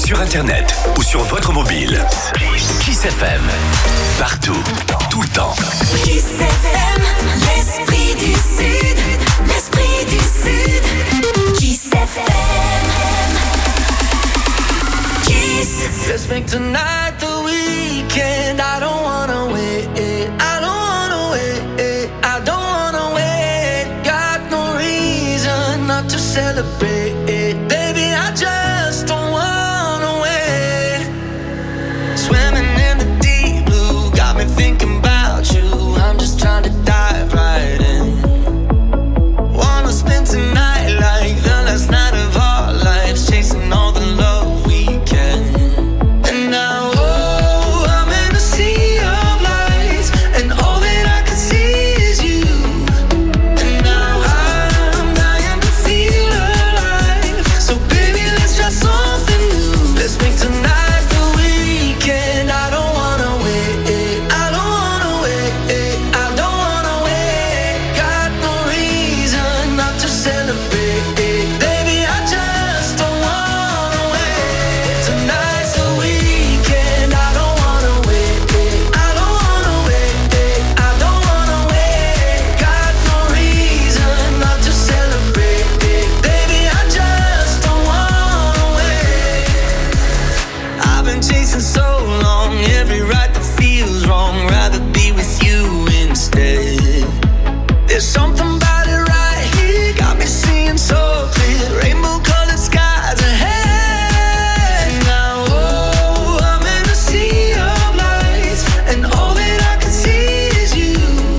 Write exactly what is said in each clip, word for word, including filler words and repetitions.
sur internet ou sur votre mobile. Kiss F M. Partout, tout le temps. Kiss F M, l'esprit du Sud, l'esprit du Sud. Kiss F M. Kiss. Let's make tonight the weekend. I don't wanna wait. I don't wanna wait. I don't wanna wait. Got no reason not to celebrate. Baby, I just don't wanna wait. Swimming in the deep blue, got me thinking about you. I'm just trying to dive right in. Wanna spend tonight like the last night of our lives, chasing all the love we can. And now, oh, I'm in a sea of lights, and all that I can see is you. And now I'm dying to feel alive. So baby, let's try something new. Let's make tonight the weekend. I don't wanna wait. I don't wanna wait. I don't wanna wait. Got no reason not to celebrate. Baby, I just don't wanna wait. Tonight's the weekend. I don't wanna wait. I don't wanna wait. I don't wanna wait. Got no reason not to celebrate. Baby, I just don't wanna wait. I've been chasing so long, every right that feels wrong. Rather be with you instead. There's something about it right here, got me seeing so clear. Rainbow colored skies ahead. Now, oh, I'm in a sea of lights, and all that I can see is you.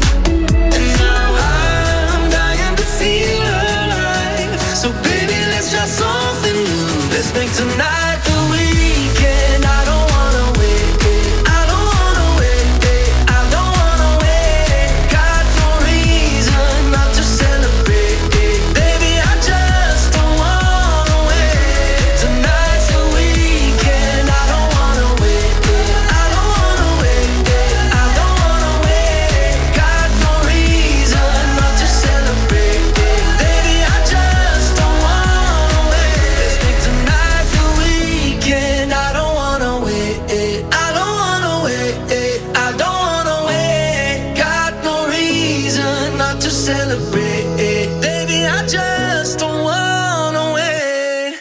And now I'm dying to feel alive. So baby, let's try something new. Let's make tonight the weekend. I don't wanna wait. I don't wanna wait. I don't wanna wait. Got no reason not to celebrate. Baby, I just don't wanna wait. Tonight's the weekend. I don't wanna wait. I don't wanna wait. I don't wanna wait. Got no reason not to celebrate. Baby, I just don't wanna wait. Let's make tonight the weekend. I don't wanna wait. I don't wanna wait. I don't wanna wait. Got no reason not to celebrate. Baby, I just don't wanna wait.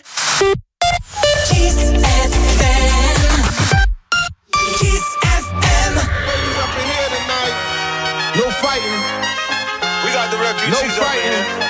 Kiss F M. Kiss F M. Ladies up in here tonight. No fighting. We got the refugees No up in fighting. here.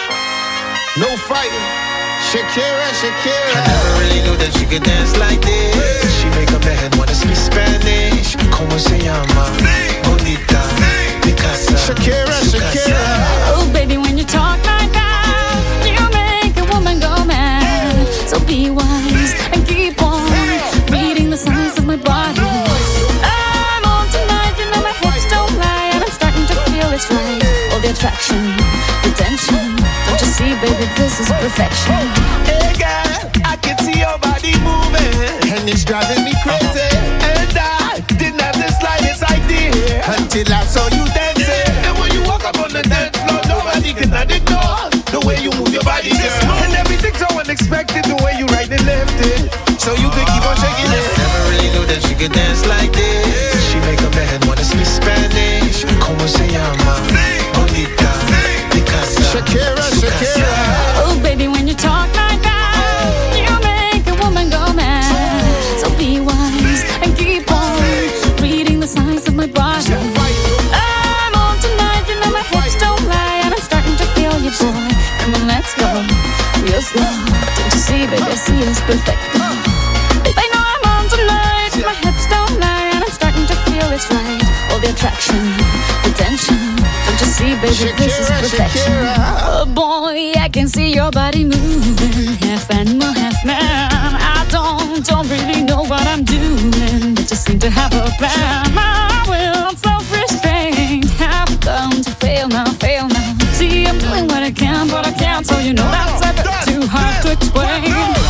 No fighting. Shakira, Shakira. I never really knew that she could dance like this. She make a man wanna speak Spanish. Como se llama? Bonita, Picasa, Shakira, Shakira. Oh, baby, when you talk like that, you make a woman go mad. So be wise and keep on reading the signs of my body. I'm on tonight, you know my hips don't lie, and I'm starting to feel it's right. All the attraction, the tension. Don't you see, baby, this is perfection. Hey girl, I can see your body moving, and it's driving me crazy. And I didn't have the slightest idea until I saw you dancing. And when you walk up on the dance floor, nobody can ignore the way you move your body, girl. And everything's so unexpected, the way you right and left it, so you could keep on shaking it. Never really knew that she could dance like this. She make a man wanna speak Spanish. Como se llama? Bonita, Picasa, Shakira, Shakira. Oh, baby, when you talk like that, you make a woman go mad. So be wise and keep on reading the signs of my body. I'm on tonight, you know my hips don't lie, and I'm starting to feel you, boy. Come on, let's go real slow. Don't you see, baby, I see it's perfect. Baby, I know I'm on tonight, my hips don't lie, and I'm starting to feel it's right. All the attraction, the tension. Don't you see, baby, this is Shakira, perfection. Shakira. Oh boy, I can see your body moving, half animal, half man. I don't, don't really know what I'm doing, but just seem to have a plan. My will, self-restraint, have come to fail now, fail now. See, I'm doing what I can, but I can't, so you know that's a bit too hard to explain.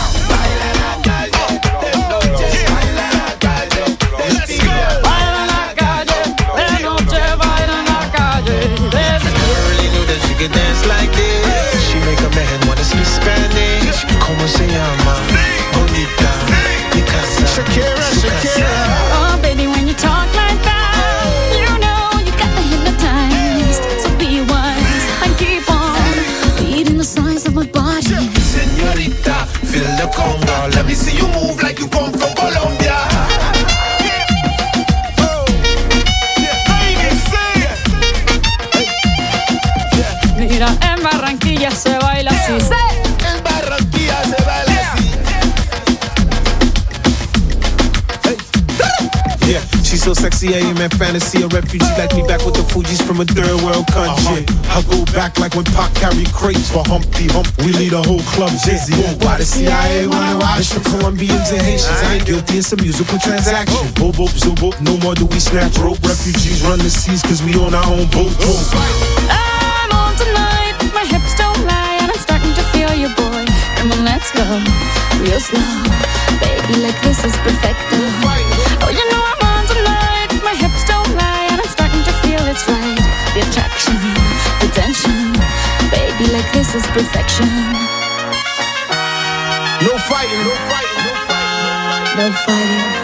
Baila en la calle, de noche baila en la calle. never really knew that she could dance like this. She make a man wanna speak Spanish. Como se llama? Bonita, Barranquilla se baila así. En Barranquilla se baila así. Yeah, she's so sexy, I am in fantasy. A refugee like me back with the Fugees from a third world country. Uh-huh. I go back like when Pac carried crates for Humpty Hump. We lead a whole club dizzy. Why the C I A wanna watch the Colombians and Haitians? I ain't guilty, it's a musical transaction. Boop, boop, zoop, boop, no more do we snatch rope. Refugees run the seas cause we own our own boat. I'm on tonight, my hips don't lie, and I'm starting to feel you, boy. Come on, let's go, real slow. Baby, like this is perfecto. Oh, you know I'm on tonight, my hips don't lie, and I'm starting to feel it's right. The attraction, the tension. Baby, like this is perfection. No fighting, no fighting, no fighting, no fighting.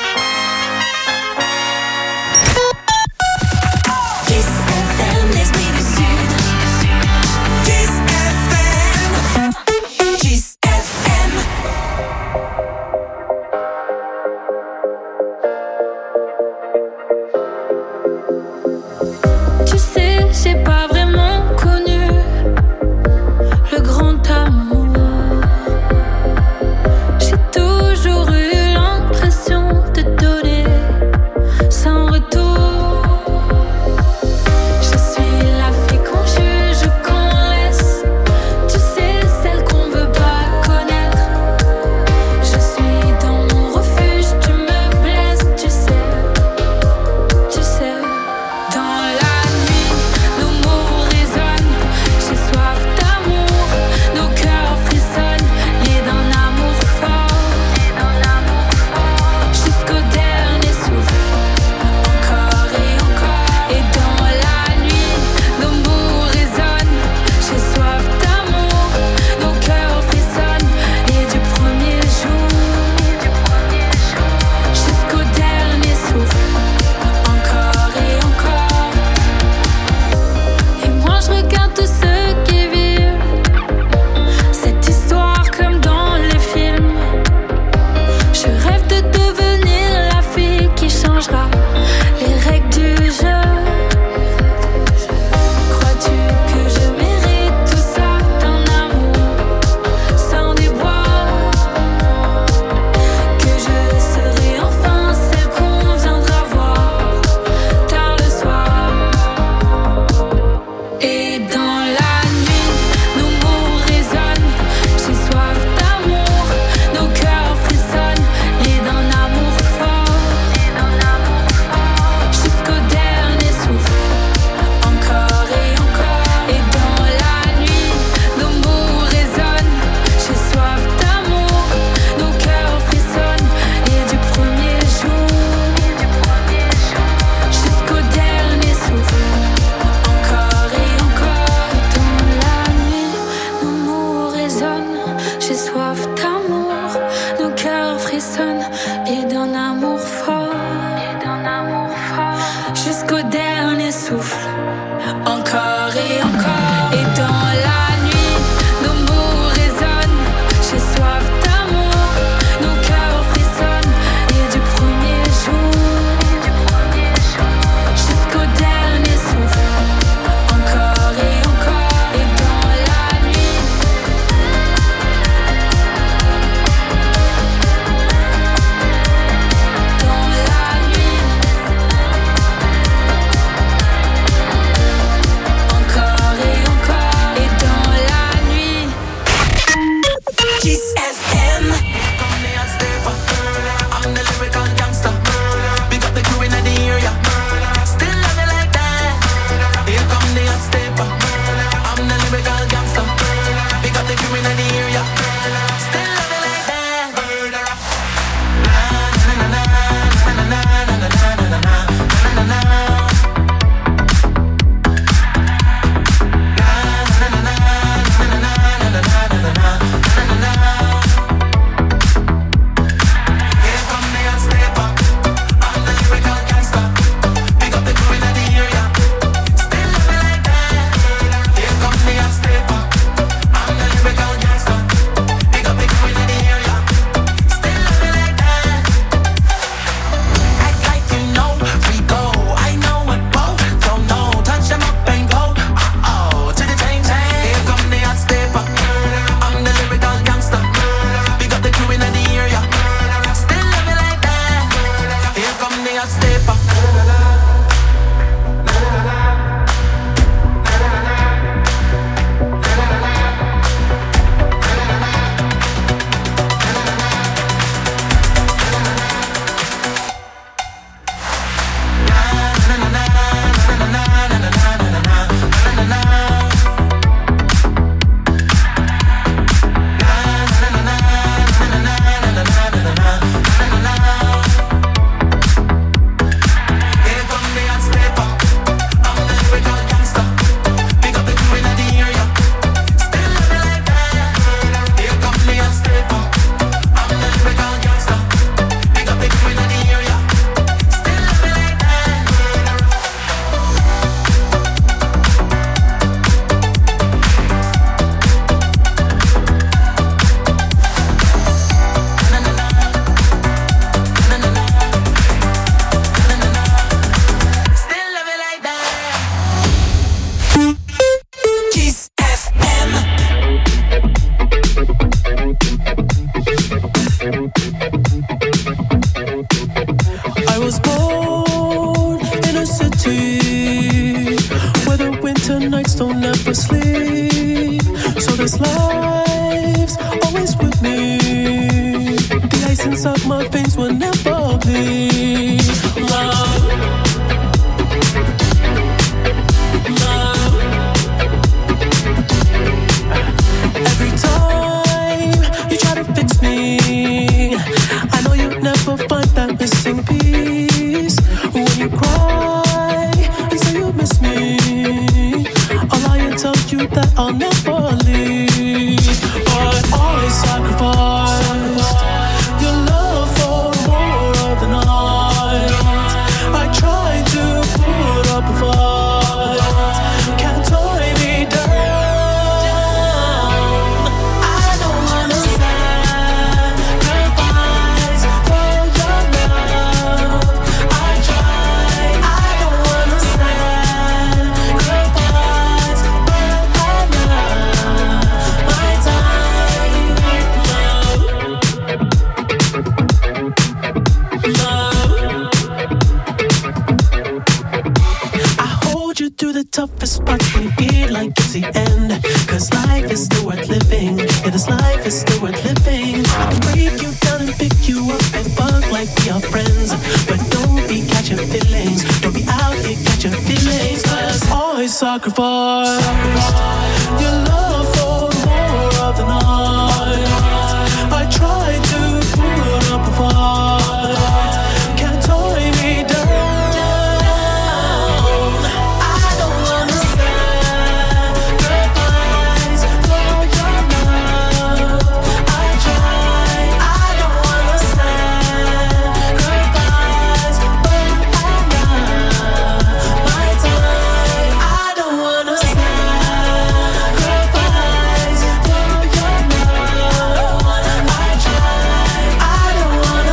Kiss F M, l'esprit du Sud. Kiss F M. Kiss F M. Tu sais, j'ai pas vraiment connu le grand amour. J'ai toujours eu l'impression de donner sans retour. Je suis la fille qu'on juge, qu'on laisse. Tu sais, celle qu'on veut pas connaître. Je suis dans mon refuge, tu me blesses, tu sais, tu sais. Dans la nuit, nos mots résonnent. J'ai soif d'amour, nos cœurs frissonnent. Liés d'un amour fort, jusqu'au dernier souffle. Encore et encore. Et dans la nuit, nos mots résonnent. J'ai soif d'amour, nos cœurs frissonnent. Et du premier jour jusqu'au dernier souffle. Encore et encore. Et moi je regarde tous ceux qui vivent cette histoire comme dans les films. Je rêve de devenir la fille qui changera les règles du jeu. Crois-tu que je mérite tout ça d'un amour sans déboire? Que je serai enfin celle qu'on viendra voir tard le soir. Et dans la nuit, nos mots résonnent. J'ai soif d'amour, nos cœurs frissonnent. Liés d'un amour fort, jusqu'au dernier souffle. Encore et encore. Et dans la nuit, nos mots résonnent. J'ai soif d'amour, nos cœurs frissonnent. Et du premier jour jusqu'au dernier souffle. Encore et encore. Dans la nuit, nos mots résonnent. J'ai soif d'amour, nos cœurs frissonnent. Et d'un amour fort, jusqu'au dernier souffle. Encore et encore. Et dans la nuit, nos mots résonnent. J'ai soif d'amour, nos cœurs frissonnent. Et du premier jour jusqu'au dernier souffle. Encore et encore. Et dans la nuit, dans la nuit, encore et encore. Et dans la nuit. Kiss F M. I'm the lyrical gangster. Big up the crew in the area. Still love me like that. Here come the hot stepper. I'm the lyrical gangster. Big up the crew in the area. Still love me like that. Na na na na na na na na na na na na na na. Here come the hot stepper. I'm the lyrical gangster. Big up the crew in the area. Still love me like that. Here come the hot stepper. I'm the lyrical gangster. This life's always with me. The ice inside my veins will never bleed. Love, love. Every time you try to fix me, I know you'll never find that missing piece. When you cry and say you miss me, I'll lie and tell you that I'll never leave. But I sacrificed your love for more of the night. I tried to put up a fight, can't tie me down. I don't wanna sacrifice for your love. I tried, I don't wanna sacrifice, but I love my time. Love, love. I hold you through the toughest parts when you feel like it's the end. Cause life is still worth living. Yeah, this life is still worth living. I can break you down and pick you up and fuck like we are friends. But don't be catching feelings. Don't be out here catching feelings. Cause I sacrifice your love for more of the night. I tried to put up a fight, can't tie me down. I don't wanna sacrifice for your love. I tried, I don't wanna sacrifice, but I love my time. I don't wanna sacrifice for your love. I tried, I don't wanna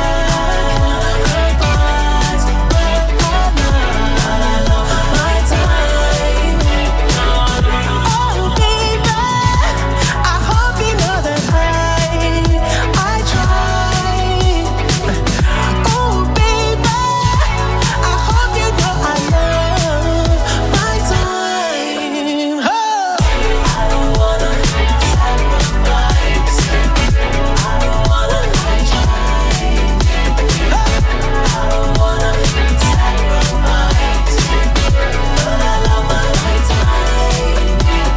sacrifice, but I love my time. Oh baby, I hope you know that I I tried. Oh baby, I hope you know I love my time. Oh. I don't wanna sacrifice. I don't wanna try. I don't wanna sacrifice, but I love my time.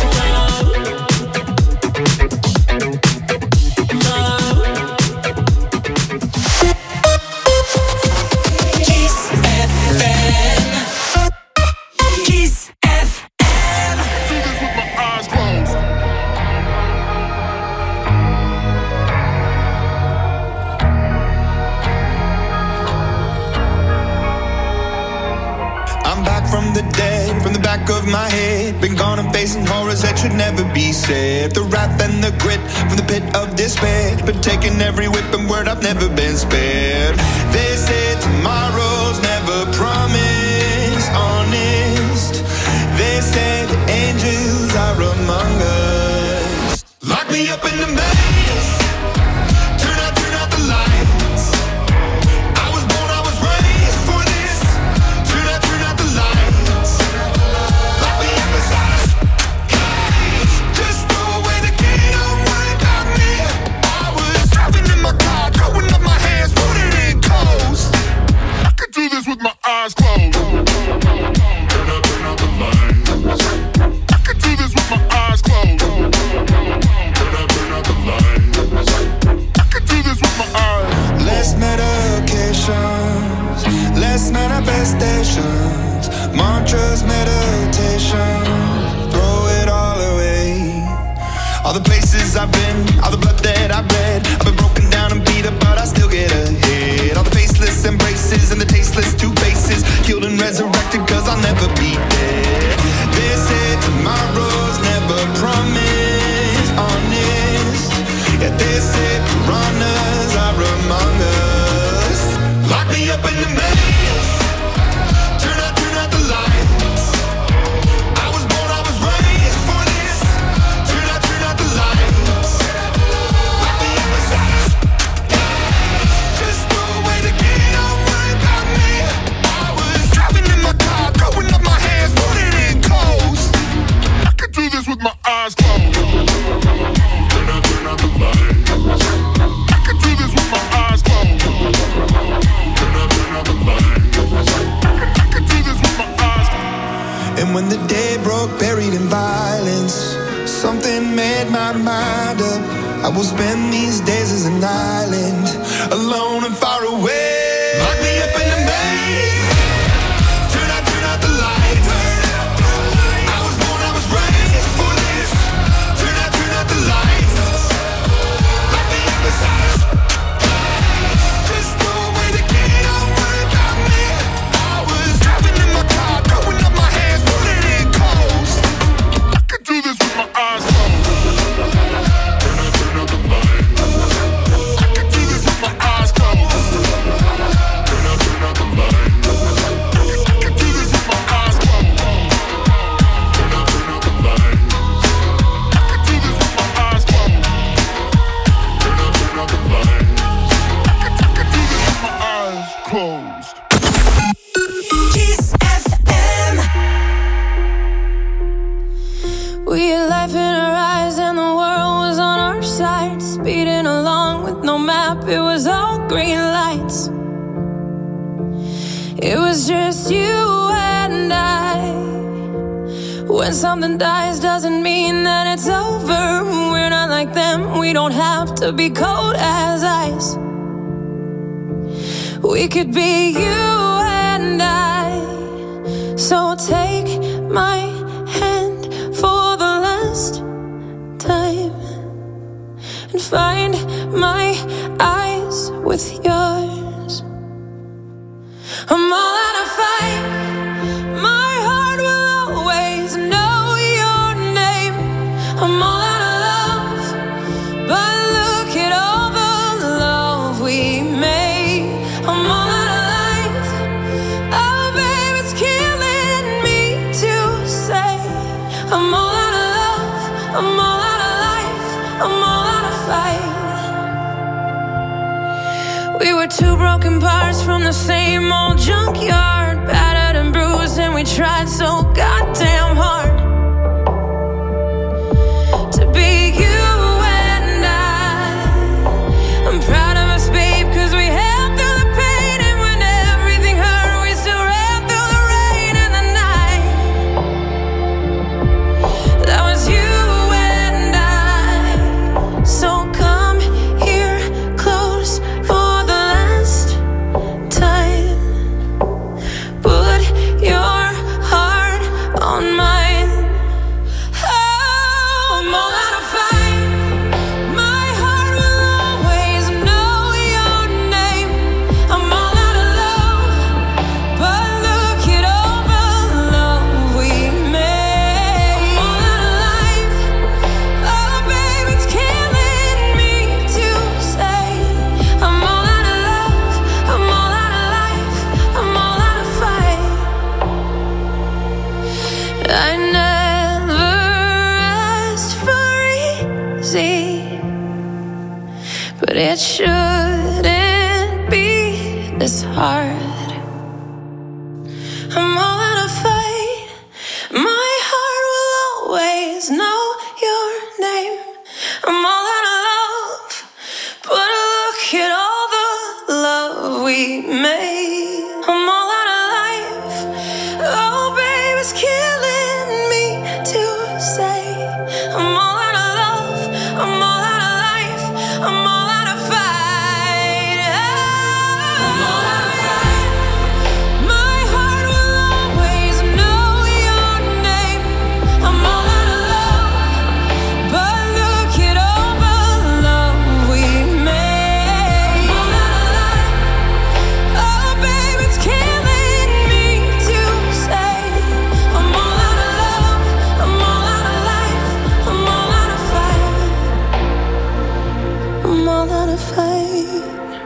Kiss F M. Kiss F M. I'm back from the dead, from the back of my head. Been gone and facing horrors that should never be said. The wrath and the grit from the pit of despair. Been taking every whip and word, I've never been spared. They say tomorrow's never promised, honest. They say the angels are among us. Lock me up in the maze. Turn out, turn out the lights. I was born, I was raised for this. Turn out, turn out the lights. Lock me up inside a cage. Just throw away the key, don't worry about me. I was driving in my car, throwing up my hands, putting it in coast. I could do this with my eyes closed. Turn out, turn out the lights. I could do this with my eyes closed. Turn out, turn out the lights. I could do this with my eyes. Less medications, less manifestations, mantras, meditation. Throw it all away. All the places I've been, all the blood that I've bled. I've been broken down and beat up, but I still get ahead. All the faceless embraces and the tasteless two faces, killed and resurrected, cause I'll never be dead. They say tomorrow's never promised, honest. Yeah, they say piranhas are among us. Lock me up in the maze. Turn out, turn out the lights. I was born, I was raised for this. Turn out, turn out the lights. something, made my mind up. I will spend these days as an island, alone and far away. Lock me up in a maze. Turn out, turn out the lights. I was born, I was raised for this. Turn out, turn out the lights. Lock me up inside. Just go away to get it, don't worry about me. I was driving in my car, throwing up my hands, pulling in coast. I could do this with my eyes closed. Turn out, turn out the lights. I could do this with my eyes closed. Turn out, turn out the lights. I could do this with my eyes closed. Turn out, turn out the lights. I could do this with my eyes closed. Turn out, turn out the lights. I could, I could do this with my eyes closed. Kiss F M. We had life in our eyes and the world was on our side. Speeding along with no map, it was all green lights. It was just you and I. When something dies doesn't mean that it's over. We're not like them, we don't have to be cold as ice. We could be you and I. So take my hand for the last time and find my eyes with yours. I'm all out of fight. My heart will always know your name. I'm all out of love, but look at all the love we made. I'm all out of life. Oh, babe, it's killing me to say. I'm all out of love. I'm all out of life. I'm all out of fight. We were two broken parts from the same old junkyard, battered and bruised, and we tried so goddamn hard to be you and I. I'm proud of us, babe, cause we held through the pain, and when everything hurt, we still ran through the rain and the night. That was you and I. So come here close for the last time. Put your heart on mine. Oh, I'm all out of fight. My heart will always know your name. I'm all out of love, but look at all the love we made. I'm all out of life. Oh, babe, it's killing me to say. I'm all out of love. I'm all out of life. I'm all out of fight. I never asked for easy, but it shouldn't be this hard. I'm all out of fight. My heart will always know your name. I'm all out of love, but look at all the love we made. I'm all out of life. Oh, babe, it's killing me to say. I'm all out of love. I'm all out of life. I'm all out of fight. I'm all out of fight. My heart will always know your name. I'm all out of love, but look at all the love we made. I'm all out of life. Oh, babe, it's killing me to say. I'm all out of love. I'm all out of life. I'm all out of fight. I'm all out of fight.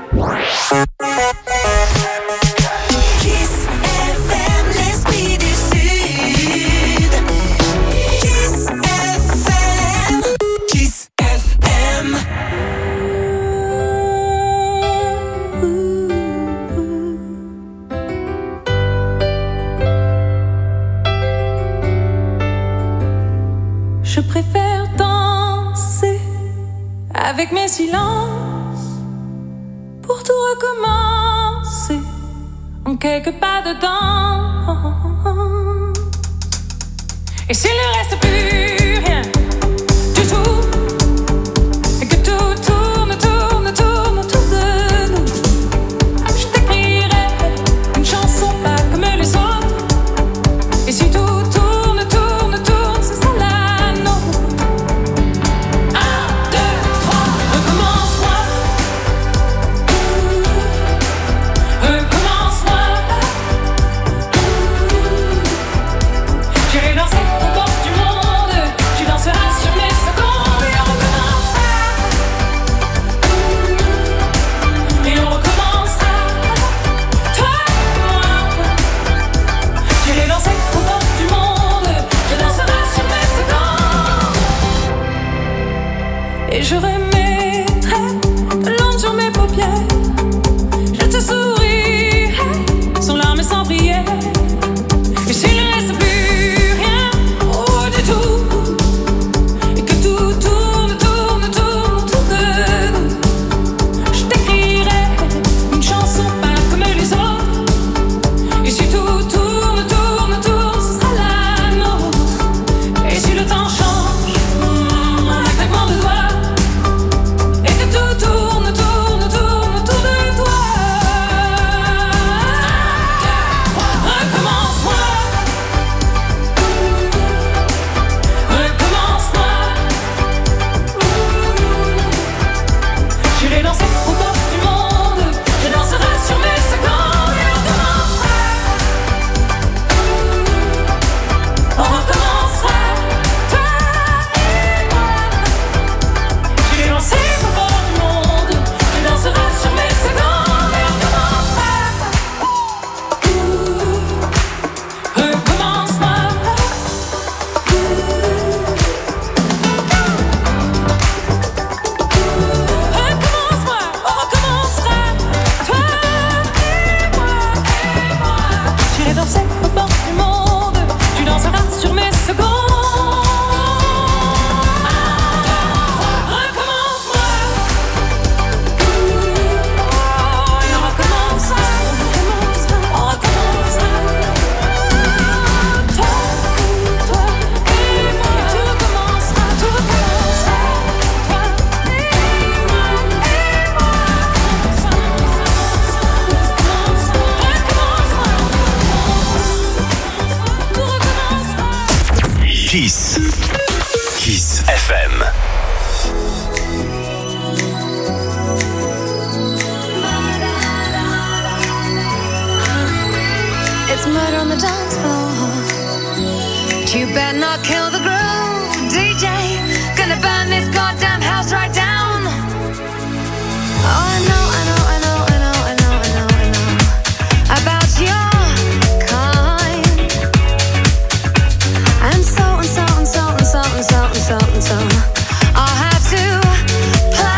Kiss F M, l'esprit du Sud. Kiss F M. Kiss F M. Je préfère danser avec mes silences pour tout recommencer en quelques pas de danse. Et s'il ne reste plus rien, tu Et je remettrai de l'ombre sur mes paupières. Je te sourirai sans larmes et sans prière. Et s'il ne reste plus rien, oh du tout, et que tout tourne, tourne, tourne autour de nous, je t'écrirai une chanson pas comme les autres. Et si tout tourne, tourne, tourne, ce sera la nôtre. Et si le temps change, mm, en un claquement de doigts, et que tout tourne, tourne, tourne autour de toi. Recommence-moi, recommence-moi. Je l'ai dansé au bord du monde, je danserai sur mes secondes et on recommencera. On recommencera, toi et moi. Je l'ai dansé au bord du monde, je danserai sur mes secondes et on recommencera. Recommence-moi. Recommence-moi, on recommencera, toi et moi, et moi. J'irai danser au bord du monde, tu danseras sur mes secondes. Recommence-moi. Oh, et on recommencera, on recommencera. Toi, toi et moi, tout recommencera, tout recommencera. Toi et moi, et moi. Tout recommencera. Kiss. Kiss F M. It's murder on the dance floor. You better not kill the groove, D J. Gonna burn this goddamn house right down. Oh, I know, I know, I know, I know, I know, I know, I know about your kind. And so and so and so and so and so and so and so. I'll have to play.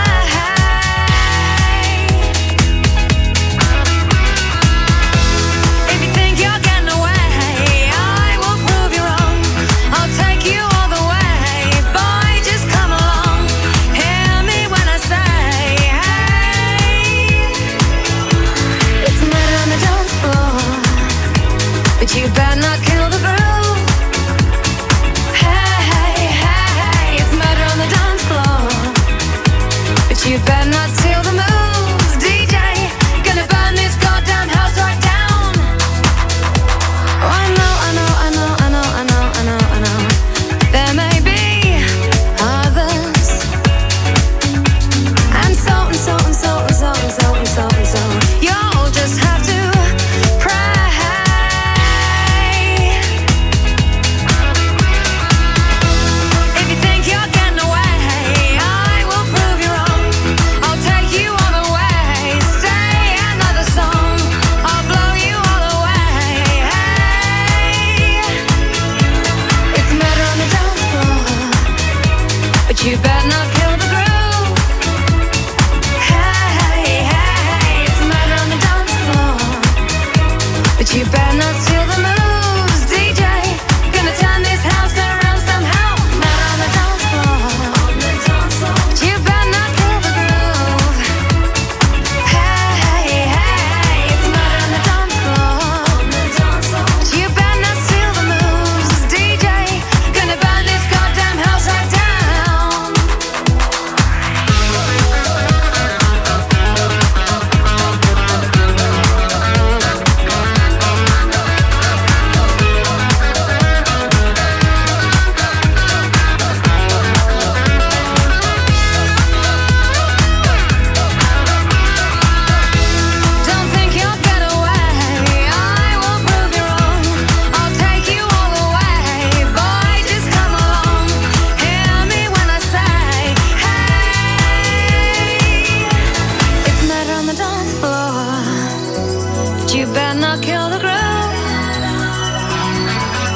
If you think you're getting away, I will prove you wrong. I'll take you all the way. Boy, just come along. Hear me when I say, hey. It's murder on the dance floor, but you better not kill the groove. Hey, hey, hey, it's murder on the dance floor, but you better not steal the moves, D J. Gonna burn this goddamn house right down. Oh, I know, I know, I know, I know, I know, I know, I know. There may be others, and so and so and so and so and so and so and so. You'll just have to pray. If you think you're getting away, I will prove you wrong. I'll take you all the way. Say another song, I'll blow you all away. Hey, it's murder on the dance floor, but you better not kill the groove. Hey, hey, hey, it's murder on the dance floor, but you better not steal the moves, D J. Gonna turn this house around somehow. Murder on the dance floor, but you better not kill the groove. Hey, hey, hey, it's murder on the dance floor, but you better not steal the moves, D J. Gonna burn this goddamn house right down. Don't think you'll get away, I will prove you wrong. I'll take you all the way. Boy, just come along. Hear me when I say, hey. It's murder on the dance floor, but you better not kill the groove.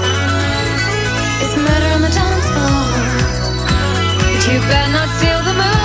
It's murder on the dance floor, but you better not steal the moon.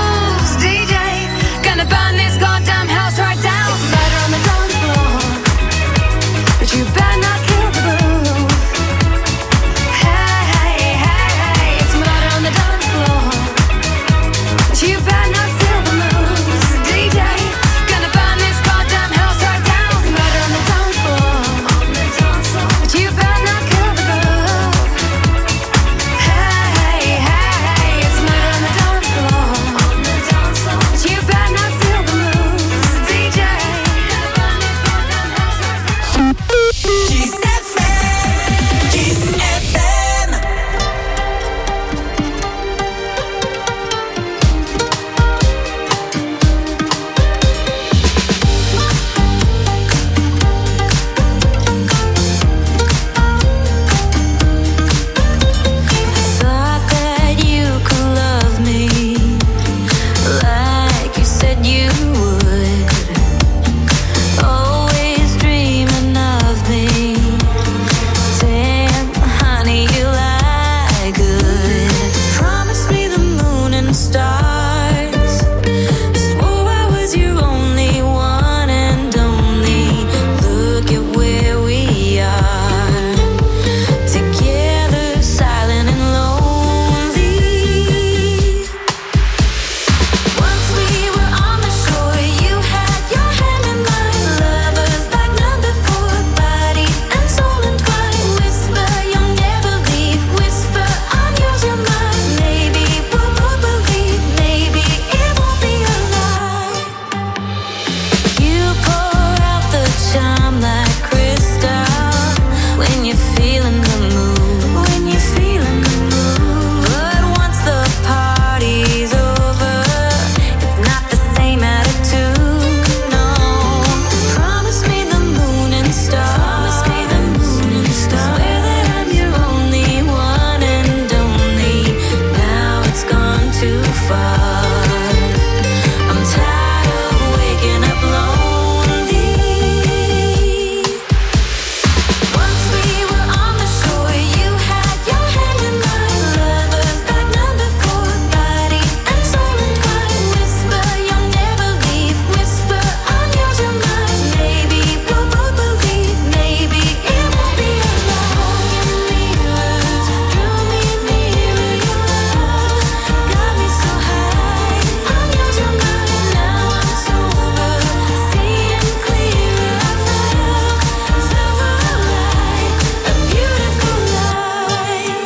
too far. I'm tired of waking up lonely. Once we were on the shore, you had your hand in mine. Lovers like number four, body and soul entwined. Whisper, you'll never leave. Whisper, I'm yours, you're mine. Maybe we'll both believe. Maybe it won't be alone. You mirrors drew me nearer. Your love got me so high. I'm yours, you're mine. Now I'm sober, seeing clearer. I felt silver light, a beautiful light.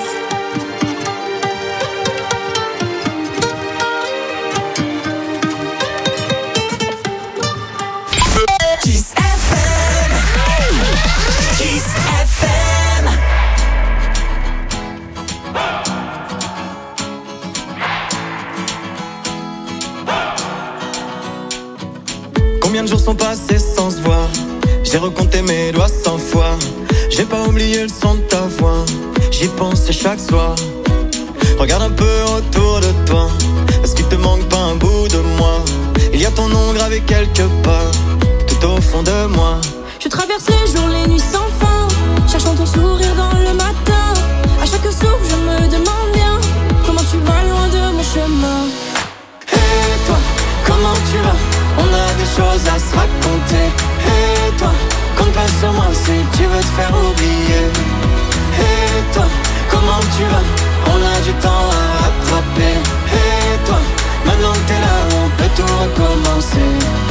Kiss F M. Kiss F M. Combien de jours sont passés sans se voir? J'ai recompté mes doigts cent fois. J'ai pas oublié le son de ta voix. J'y pense chaque soir. Regarde un peu autour de toi. Est-ce qu'il te manque pas un bout de moi? Il y a ton nom gravé quelque part, tout au fond de moi. Je traverse les jours, les nuits sans fin, cherchant ton sourire dans le matin. À chaque souffle, je me demande bien comment tu vas loin de mon chemin. Et toi, comment tu vas? On a des choses à se raconter. Et toi, compte pas sur moi si tu veux te faire oublier. Et toi, comment tu vas? On a du temps à rattraper. Et toi, maintenant que t'es là, on peut tout recommencer.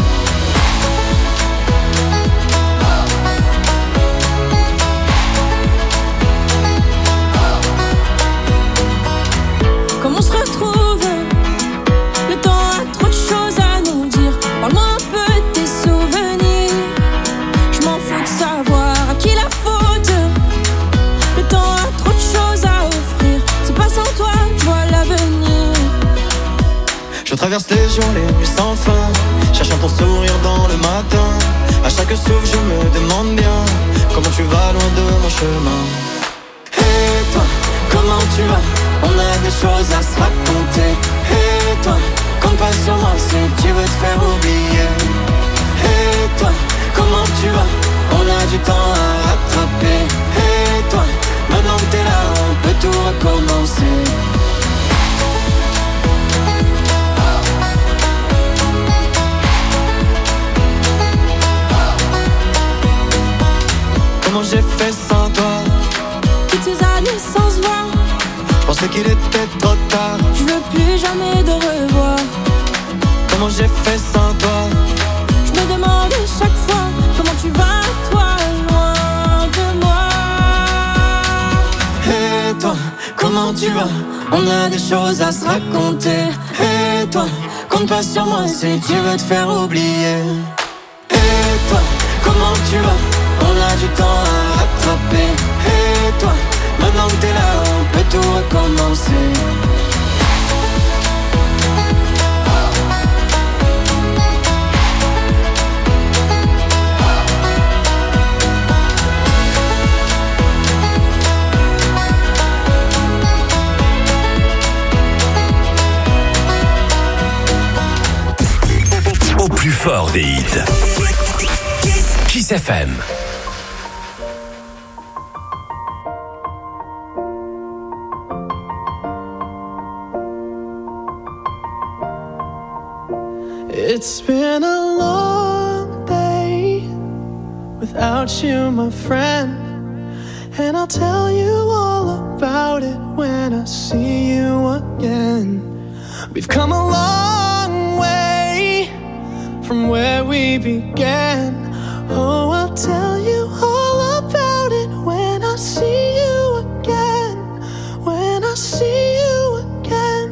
Comment on se retrouve? Le temps a trop de choses à nous dire. Parle-moi un peu de tes souvenirs. Je m'en fous de savoir à qui la faute. Le temps a trop de choses à offrir. C'est pas sans toi, je vois l'avenir. Je traverse les jours, les nuits sans fin, cherchant ton sourire dans le matin. À chaque souffle, je me demande bien comment tu vas loin de mon chemin. Et toi, comment tu vas? On a des choses à se raconter. Et toi, compte pas sur moi si tu veux te faire oublier. Et toi, comment tu vas? On a du temps à rattraper. Et toi, maintenant que t'es là, on peut tout recommencer. Comment j'ai fait sans toi? Toutes ces années sans se voir, Je pensais qu'il était trop tard. je veux plus jamais de revoir. Comment j'ai fait sans toi? Je me demande chaque fois comment tu vas, toi, loin de moi. Et toi, comment tu vas? On a des choses à se raconter. Et toi, compte pas sur moi si tu veux te faire oublier. Et toi, comment tu vas? On a du temps à rattraper. Et toi, maintenant que t'es là, on peut tout recommencer. Au plus fort des hits. Kiss F M. It's been a long day without you, my friend. And I'll tell you all about it when I see you again. We've come a long way from where we began. Oh, I'll tell you all about it when I see you again. When I see you again.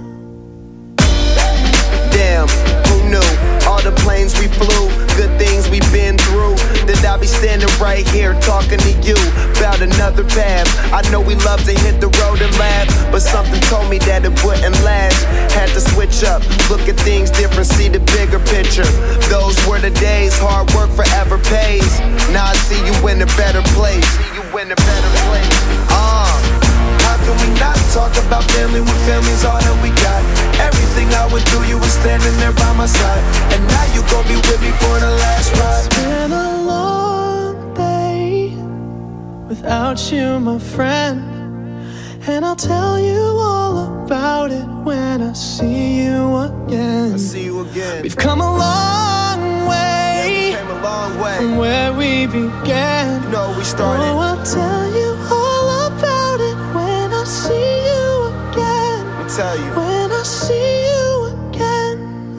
Damn, who knew? All the planes we flew, good things we've been through. That I'll be standing right here talking to you about another path. I know we love to hit the road and laugh, but something told me that it wouldn't last. Had to switch up, look at things different, see the bigger picture. Those were the days, hard work forever pays. Now I see you in a better place. See you in a better place. Ah. Uh, How can we not talk about family when family's all that we got? Everything I went through, you were standing there by my side, and now you gon' be with me for the last ride. It's been a long day without you, my friend, and I'll tell you all about it when I see you again. I see you again. We've come a long way, yeah, we came a long way from where we began. You know we started. Oh, I'll tell you all about it when I see you again. Let me tell you. When I see you again.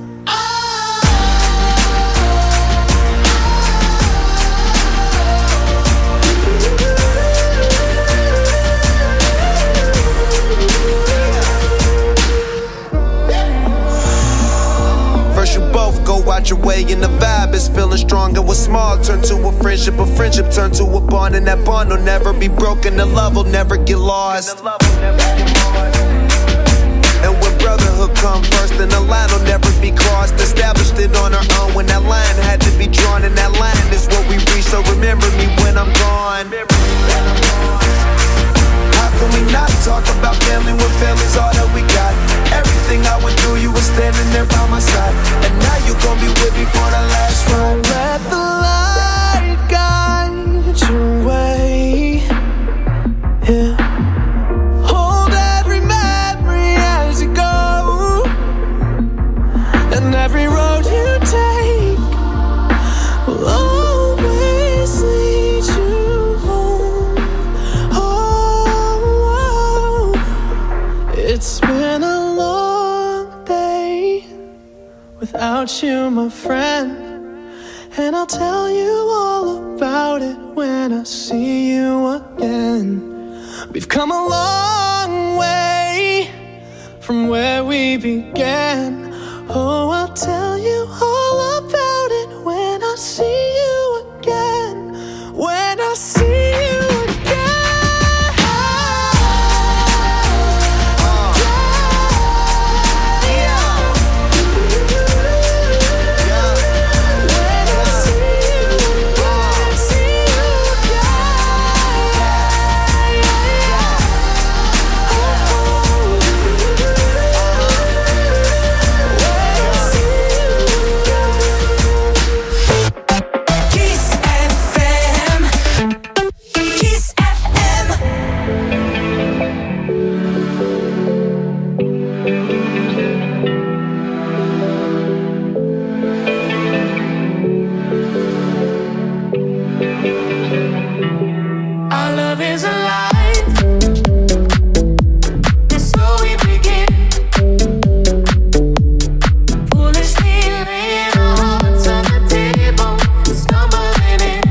First you both go out your way and the vibe is feeling strong. And what's small turn to a friendship, a friendship turn to a bond, and that bond will never be broken, the love will never get lost. And when brotherhood come first, then the line will never be crossed. Established it on our own when that line had to be drawn, and that line is what we reach, so remember me when I'm gone. How can we not talk about family when family's all that we got? Everything I went through, you were standing there by my side, and now you gon' be with me for the last ride. Let the light guide your way, yeah. Hold every memory as you go, and every road you take will always lead you home. Oh, it's been a long day without you, my friend, and I'll tell you all about it when I see you again. We've come a long way from where we began. Oh, I'll tell you all about it when I see you again. When I see you again. Uh, yeah. Yeah. When I see you again, see you Kiss F M. Kiss F M. Our love is alive, and so we begin. Foolishly laying our hearts on the table, stumbling in.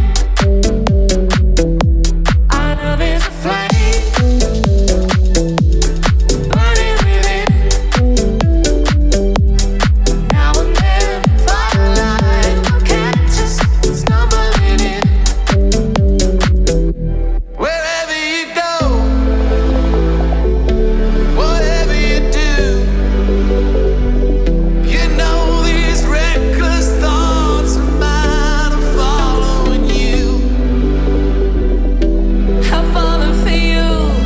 Our love is a flame, burning within. Now and then, firelight will catch us stumbling in. Wherever you go, whatever you do, you know these reckless thoughts of mine are following you. I'll follow for you,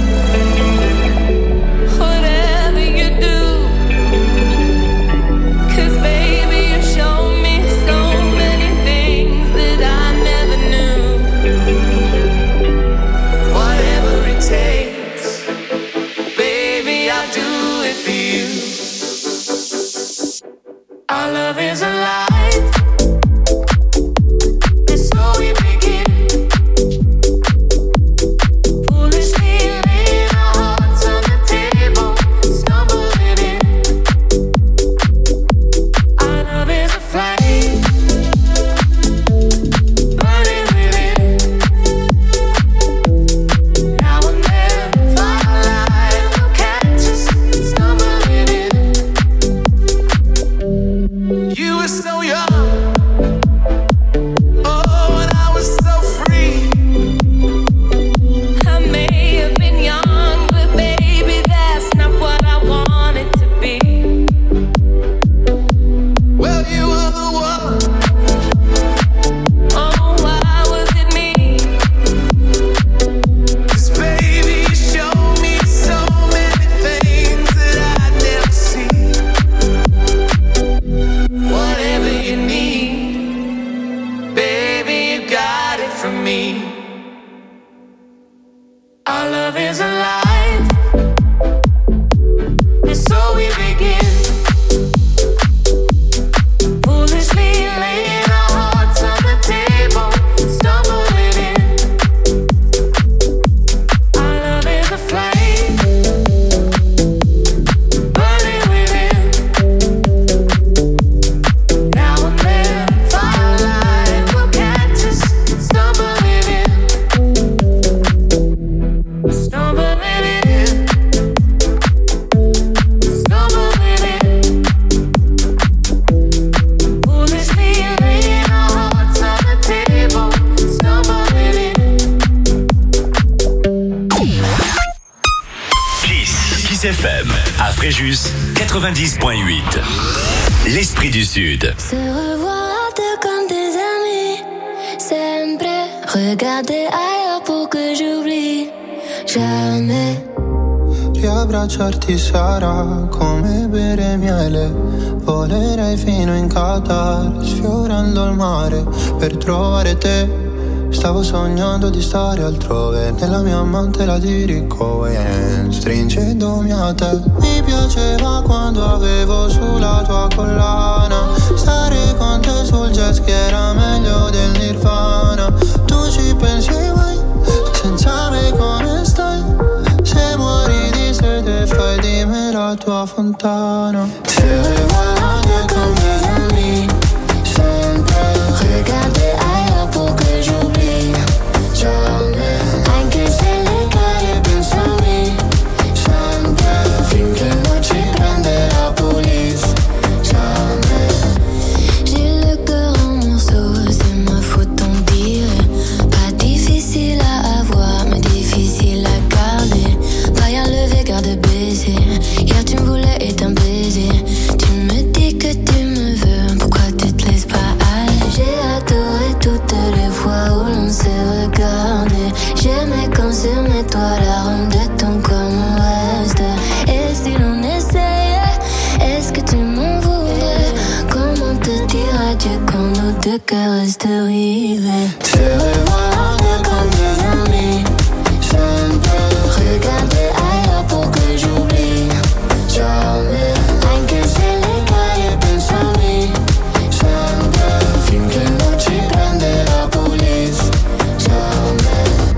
whatever you do. 'Cause baby, you show me so many things that I never knew. Whatever it takes, baby, I'll do it for you. Our love is alive, and so we begin. Foolishly laying our hearts on the table, stumbling in. Our love is a flame, burning within. Now and then, firelight will catch us stumbling in. You were so young. F M, à Fréjus, quatre-vingt-dix point huit. L'esprit du Sud. Se revoir à deux comme des amis, sempre regarder ailleurs pour que j'oublie jamais. Riabbracciarti sarà come bere miele. Volerei fino in Qatar, sfiorando il mare per trovare te. Stavo sognando di stare altrove, nella mia mantela di Ricohen, stringendomi a te. Mi piaceva quando avevo sulla tua collana, stare con te sul jet ski era meglio del Nirvana. Tu ci pensi mai, senza me come stai? Se muori di sete fai di me la tua fontana. Se regarder comme des amis, sempre regarder ailleurs pour que j'oublie jamais. Anche se le cade penso a me, sempre finché non ci prende la police, jamais. J'ai le cœur en morceaux, c'est ma faute on dirait. Pas difficile à avoir, mais difficile à garder. Pas à lever, garde baiser. Hier tu me voulais et t'un baiser. Tu me dis que tu me veux, pourquoi tu te laisses pas aller? J'ai adoré toutes les fois où l'on s'est regardé. J'aimais quand sur mes toits l'arôme de ton corps me reste. Et si l'on essayait, est-ce que tu m'en voudrais? Comment te dire adieu quand nos deux cœurs restent rivés? Se regarder comme des amis, sempre regarder ailleurs pour que j'oublie jamais. Anche se le cade penso a me, sempre finché non ci prende la police, jamais.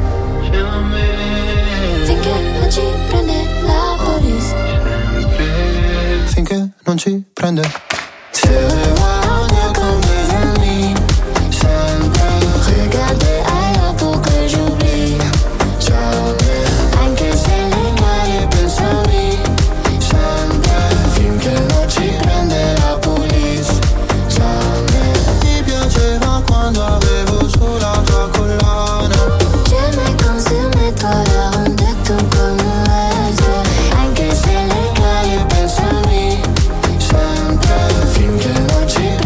Finché non ci prende la police, finché non ci prende. Se regarder comme des amis, sempre regarder ailleurs pour que j'oublie jamais. Anche se le cade penso a me, sempre finché non ci prende la police, jamais. Ti piaceva quando avevo sulla tua collana, j'aimais quand sur mes toits l'arôme de ton corps me reste. Anche se le cade penso a me, sempre finché non ci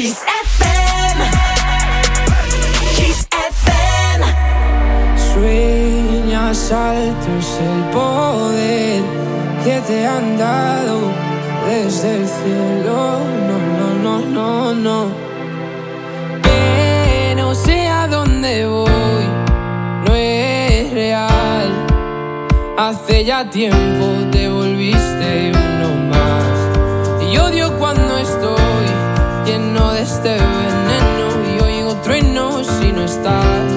Kiss F M. Kiss F M. Sueñas alto es el poder que te han dado desde el cielo. No, no, no, no, no. Que no sé a dónde voy, no es real. Hace ya tiempo te volviste uno más. Y odio cuando estoy lleno de este veneno y oigo truenos si no estás.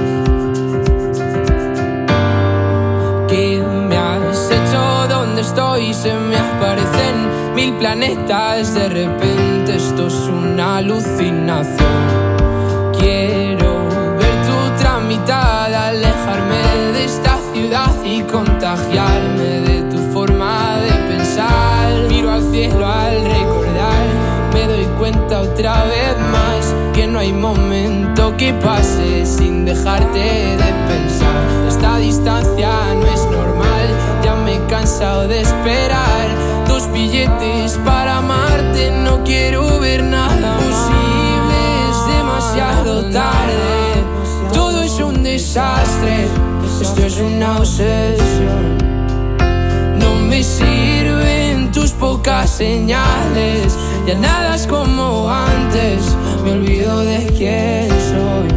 ¿Qué me has hecho? ¿Dónde estoy? Se me aparecen mil planetas. De repente esto es una alucinación. Quiero ver tu tramitar, alejarme de esta ciudad y contagiarme de tu forma de pensar. Miro al cielo al recordar, me doy cuenta otra vez más que no hay momento que pase sin dejarte de pensar. Esta distancia no es normal, ya me he cansado de esperar. Dos billetes para amarte, no quiero ver nada posible, es demasiado tarde. Todo es un desastre, esto es una obsesión. No me sirven tus pocas señales, ya nada es como antes, me olvido de quién soy.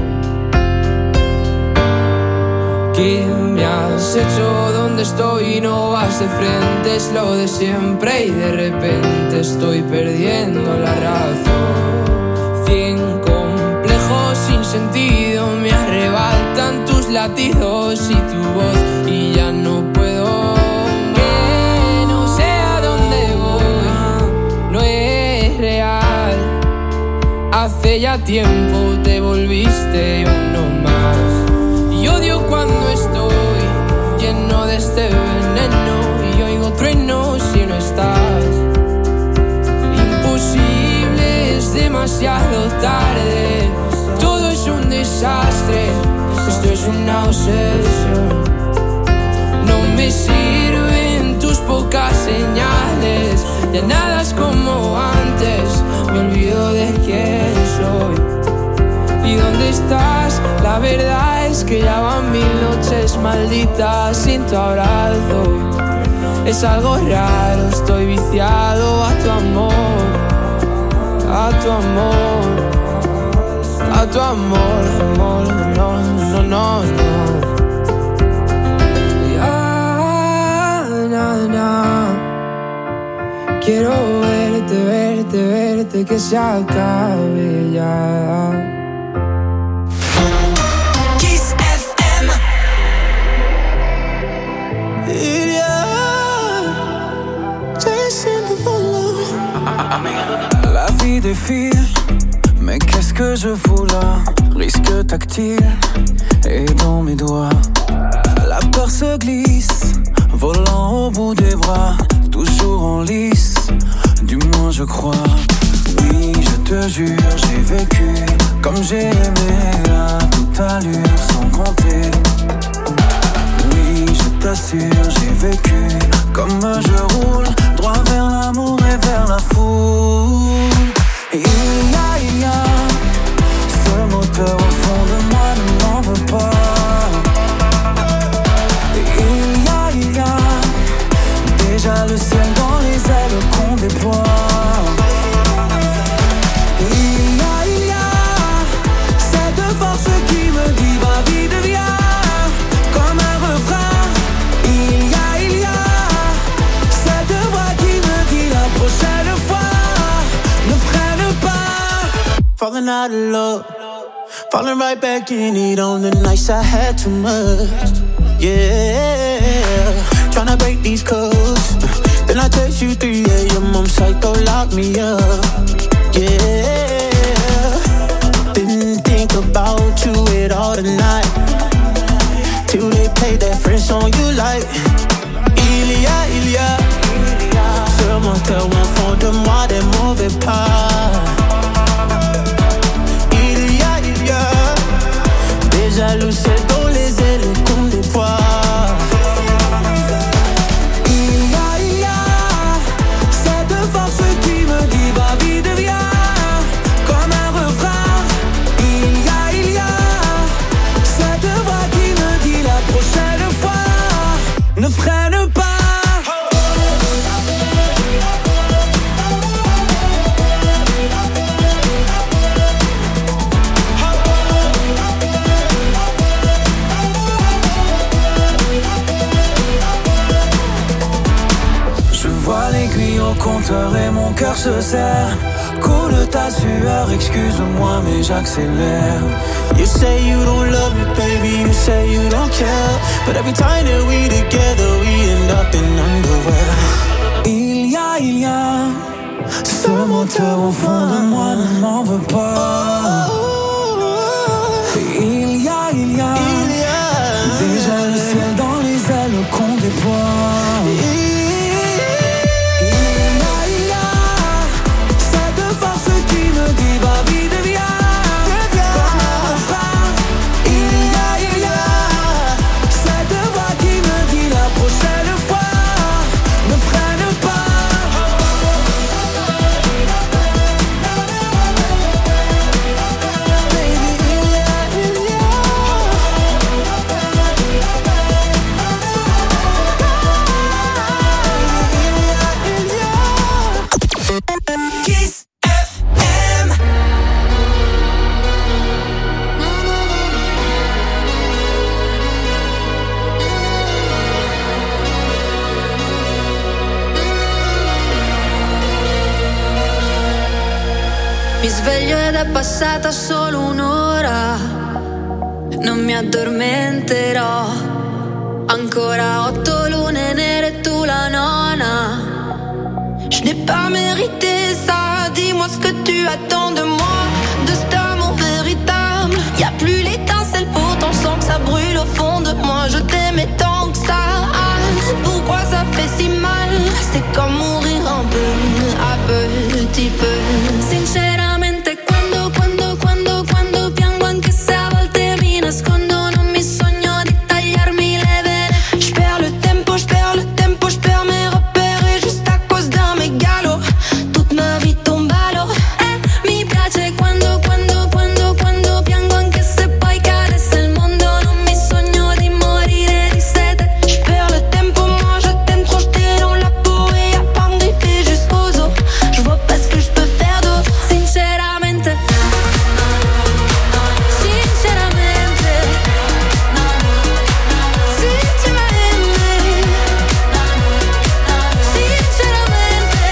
¿Qué me has hecho? ¿Dónde estoy? No vas de frente, es lo de siempre y de repente estoy perdiendo la razón. Cien complejos sin sentido me arrebatan tus latidos y tu voz y ya no puedo. Que no sé a dónde voy, no es real. Hace ya tiempo te volviste uno más. Y odio cuando estoy lleno de este veneno y oigo truenos si no estás. Imposible, es demasiado tarde. Todo es un desastre, esto es una obsesión. No me sirven tus pocas señales, ya nada es como antes, me olvido de quién soy. ¿Y dónde estás? La verdad es que ya van mil noches malditas sin tu abrazo. Es algo raro, estoy viciado a tu amor, a tu amor, a tu amor, amor, no, no, no, no. Ya, na, na. Quiero verte, verte, verte, que se acabe ya. La vie défile, mais qu'est-ce que je fous là? Risque tactile et dans mes doigts. La peur se glisse, volant au bout des bras, toujours en lice, du moins je crois. Oui, je te jure, j'ai vécu comme j'ai aimé à toute allure, sans compter. Oui, je t'assure, j'ai vécu comme je roule, droit vers l'amour et vers la foule. Il y a, il y a ce moteur au fond de moi, ne m'en veux pas. Il y a, il y a déjà le ciel dans les ailes qu'on déploie. Il y a, il y a cette force qui me dit va vite, viens, comme un refrain. Il y a, il y a cette voix qui me dit la prochaine fois ne freine pas. Falling out of love, falling right back in it on the nights I had too much. Yeah, tryna break these codes. Then I text you three a.m. I'm psycho, lock me up. Yeah, didn't think about you at all tonight, till they played that French song you like. Il y a, il y a ce moteur au fond de moi, des mauvais pas. Il y a, il y a déjà le ciel dans les ailes qu'on déploie. Il y a, il y a cette force qui me dit va vite, viens, se serre. Coule ta sueur, excuse-moi mais j'accélère. You say you don't love me, baby, you say you don't care. But every time that we together, we end up in underwear. Il y a, il y a ce moteur au fond de moi, ne m'en veux pas. Il y a, il y a, il y a déjà le ciel dans les ailes qu'on déploie. Il y a, il y a cette force qui me dit va vite, viens. Comme un repas. Il y a, il y a cette voix qui me dit la prochaine fois ne freine pas. Kiss F M. Mi sveglio ed è passata solo un'ora, non mi addormenterò. Ancora otto lune nere e tu la nona. Je n'ai pas mérité ça, dis-moi ce que tu attends de moi, de cet amour véritable. Y'a plus l'étincelle, pourtant je sens que ça brûle au fond de moi. Je t'aimais tant que ça, pourquoi ça fait si mal? C'est comme mourir un peu, à petit peu. Sinceramente quando, quando, quando, quando piango, anche se a volte mi nascondo, non mi sogno di tagliarmi le vene. Je perds le tempo, je perds le tempo, je perds mes repères et juste à cause d'un mégalo, toute ma vie tombe à l'eau. Eh, mi piace quando, quando, quando, quando piango, anche se poi cadesse il mondo, non mi sogno di morire di sete. Je perds le tempo, moi je t'aime trop, je t'ai dans la peau et y'a pas me griffer jusqu'aux os. Je vois pas ce que je peux faire d'autre, sinceramente. Sinceramente, si tu m'as aimé, sinceramente,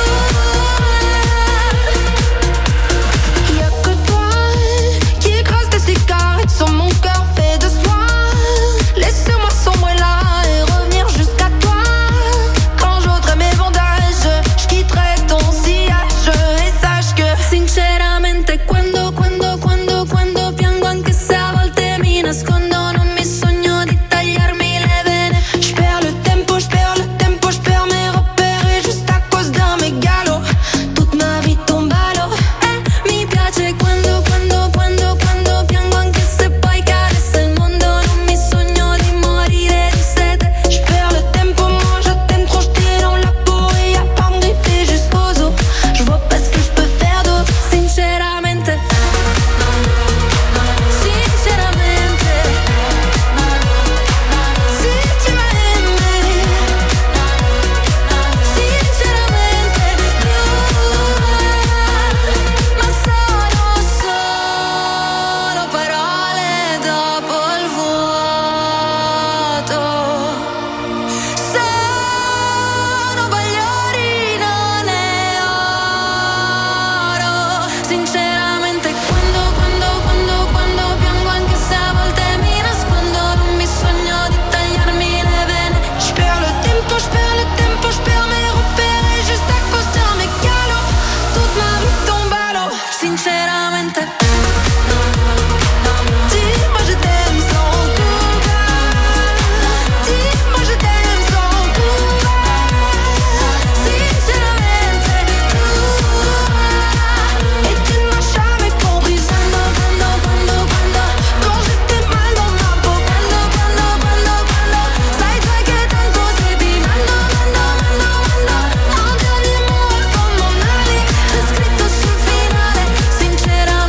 y'a que toi qui écrase tes cigarettes sur mon cœur fait de soie. Laisse-moi sombrer là et revenir jusqu'à toi. Quand j'ôterai mes bandages, je quitterai ton sillage et sache que sinceramente quando, quando, quando, quando piango, anche se a volte mi nascondo, non mi sogno di tagliarmi le vene. Je perds le tempo, je perds le tempo, je perds mes repères et juste à cause d'un mégalo, toute ma vie tombe à l'eau. Eh, mi piace quando, quando, quando, quando piango, anche se poi cadesse il mondo, non mi sogno di morire di sete. Je perds le tempo, moi je t'aime trop, je t'ai dans la peau et y'a pas me griffer jusqu'aux os. Je vois pas ce que je peux faire d'autre, sinceramente. Sinceramente, si tu m'as aimé, sinceramente, ma sono solo parole dopo il vuoto. Sono bagliori, non è oro. Sinceramente quando, quando, quando, quando piango, anche se a volte mi nascondo, non mi sogno di tagliarmi le vene. Je perds le tempo, je perds le tempo, je perds mes repères et juste à cause d'un mégalo, toute ma vie tombe à l'eau. Sinceramente.